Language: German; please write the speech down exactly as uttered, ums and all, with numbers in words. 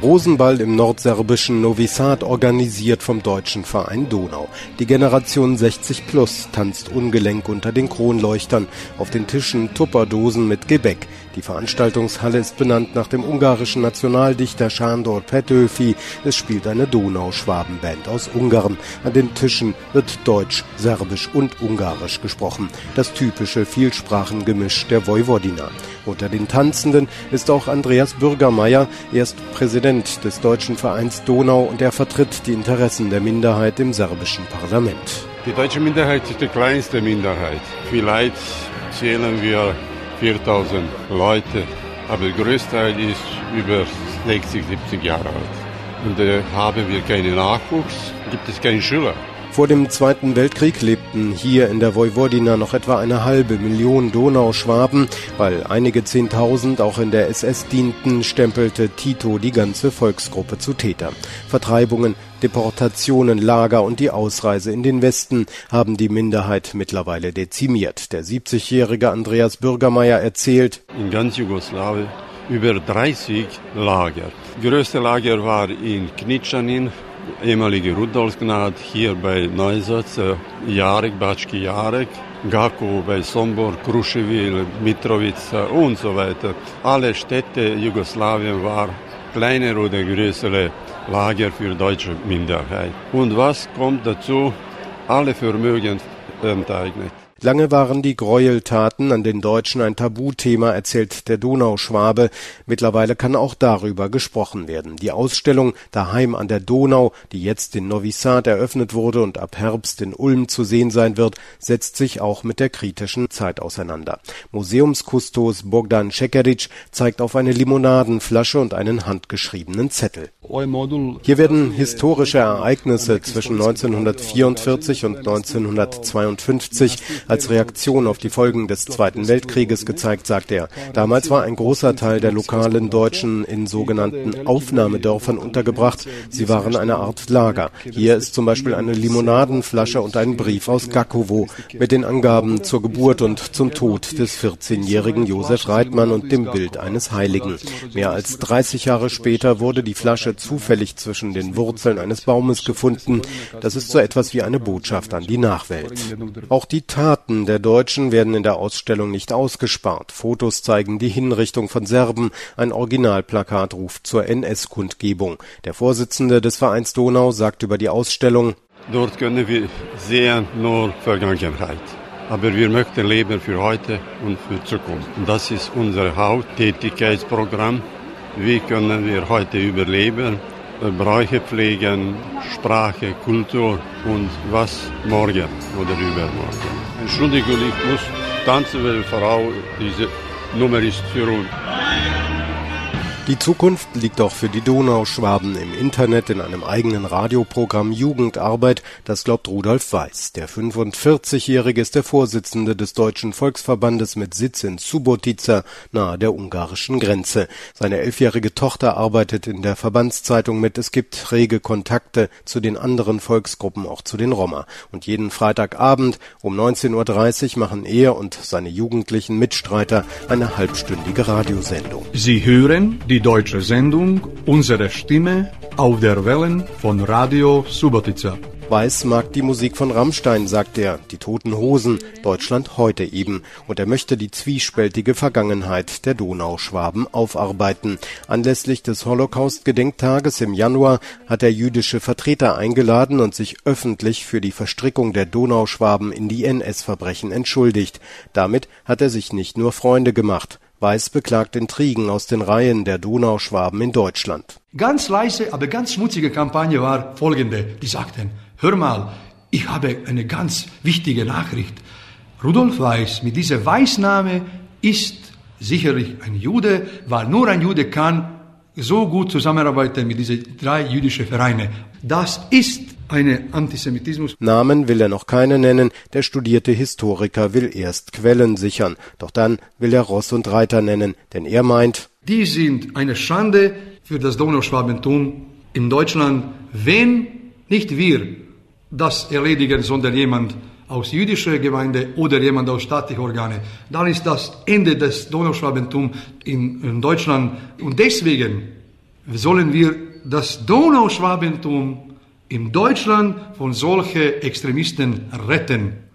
Rosenball im nordserbischen Novi Sad, organisiert vom deutschen Verein Donau. Die Generation sechzig plus tanzt ungelenk unter den Kronleuchtern, auf den Tischen Tupperdosen mit Gebäck. Die Veranstaltungshalle ist benannt nach dem ungarischen Nationaldichter Sándor Petőfi. Es spielt eine Donauschwabenband aus Ungarn. An den Tischen wird Deutsch, Serbisch und Ungarisch gesprochen. Das typische Vielsprachengemisch der Vojvodina. Unter den Tanzenden ist auch Andreas Bürgermeier. Er ist Präsident des deutschen Vereins Donau und er vertritt die Interessen der Minderheit im serbischen Parlament. Die deutsche Minderheit ist die kleinste Minderheit. Vielleicht zählen wir viertausend Leute, aber der größte Teil ist über sechzig, siebzig Jahre alt. Und äh, haben wir keinen Nachwuchs, gibt es keine Schüler. Vor dem Zweiten Weltkrieg lebten hier in der Vojvodina noch etwa eine halbe Million Donauschwaben. Weil einige Zehntausend auch in der S S dienten, stempelte Tito die ganze Volksgruppe zu Tätern. Vertreibungen, Deportationen, Lager und die Ausreise in den Westen haben die Minderheit mittlerweile dezimiert. Der siebzigjährige Andreas Bürgermeier erzählt: In ganz Jugoslawien über dreißig Lager. Das größte Lager war in Knitschanin, ehemalige Rudolfsgnad, hier bei Neusatz, Jarek, Bački Jarek, Gakovo bei Sombor, Kruševil, Mitrovica und so weiter. Alle Städte Jugoslawien waren kleinere oder größere Lager für deutsche Minderheit. Und was kommt dazu? Alle Vermögen enteignet. Lange waren die Gräueltaten an den Deutschen ein Tabuthema, erzählt der Donauschwabe. Mittlerweile kann auch darüber gesprochen werden. Die Ausstellung Daheim an der Donau, die jetzt in Novi Sad eröffnet wurde und ab Herbst in Ulm zu sehen sein wird, setzt sich auch mit der kritischen Zeit auseinander. Museumskustos Bogdan Šekerić zeigt auf eine Limonadenflasche und einen handgeschriebenen Zettel. Hier werden historische Ereignisse zwischen neunzehnhundertvierundvierzig und neunzehnhundertzweiundfünfzig als Reaktion auf die Folgen des Zweiten Weltkrieges gezeigt, sagt er. Damals war ein großer Teil der lokalen Deutschen in sogenannten Aufnahmedörfern untergebracht. Sie waren eine Art Lager. Hier ist zum Beispiel eine Limonadenflasche und ein Brief aus Gakovo mit den Angaben zur Geburt und zum Tod des vierzehnjährigen Josef Reitman und dem Bild eines Heiligen. Mehr als dreißig Jahre später wurde die Flasche zufällig zwischen den Wurzeln eines Baumes gefunden. Das ist so etwas wie eine Botschaft an die Nachwelt. Auch die Taten der Deutschen werden in der Ausstellung nicht ausgespart. Fotos zeigen die Hinrichtung von Serben. Ein Originalplakat ruft zur N S-Kundgebung. Der Vorsitzende des Vereins Donau sagt über die Ausstellung: Dort können wir sehen nur Vergangenheit. Aber wir möchten leben für heute und für Zukunft. Und das ist unser Haupttätigkeitsprogramm. Wie können wir heute überleben? Bräuche pflegen, Sprache, Kultur und was morgen oder übermorgen. Entschuldigung, ich muss tanzen, weil Frau, diese Nummer ist für uns. Die Zukunft liegt auch für die Donauschwaben im Internet in einem eigenen Radioprogramm Jugendarbeit, das glaubt Rudolf Weiß. Der fünfundvierzigjährige ist der Vorsitzende des Deutschen Volksverbandes mit Sitz in Subotica, nahe der ungarischen Grenze. Seine elfjährige Tochter arbeitet in der Verbandszeitung mit. Es gibt rege Kontakte zu den anderen Volksgruppen, auch zu den Roma. Und jeden Freitagabend um neunzehn Uhr dreißig machen er und seine jugendlichen Mitstreiter eine halbstündige Radiosendung. Sie hören die Die deutsche Sendung Unsere Stimme auf der Wellen von Radio Subotica. Weiß mag die Musik von Rammstein, sagt er, die Toten Hosen, Deutschland heute eben. Und er möchte die zwiespältige Vergangenheit der Donauschwaben aufarbeiten. Anlässlich des Holocaust-Gedenktages im Januar hat er jüdische Vertreter eingeladen und sich öffentlich für die Verstrickung der Donauschwaben in die N S-Verbrechen entschuldigt. Damit hat er sich nicht nur Freunde gemacht. Weiß beklagt Intrigen aus den Reihen der Donauschwaben in Deutschland. Ganz leise, aber ganz schmutzige Kampagne war folgende. Die sagten: Hör mal, ich habe eine ganz wichtige Nachricht. Rudolf Weiß mit dieser Weißname ist sicherlich ein Jude, weil nur ein Jude kann so gut zusammenarbeiten mit diesen drei jüdischen Vereinen. Das ist eine Antisemitismus. Namen will er noch keine nennen. Der studierte Historiker will erst Quellen sichern. Doch dann will er Ross und Reiter nennen, denn er meint: Die sind eine Schande für das Donauschwabentum in Deutschland, wenn nicht wir das erledigen, sondern jemand aus jüdischer Gemeinde oder jemand aus staatlichen Organen. Dann ist das Ende des Donauschwabentums in, in Deutschland. Und deswegen sollen wir das Donauschwabentum in Deutschland von solchen Extremisten retten.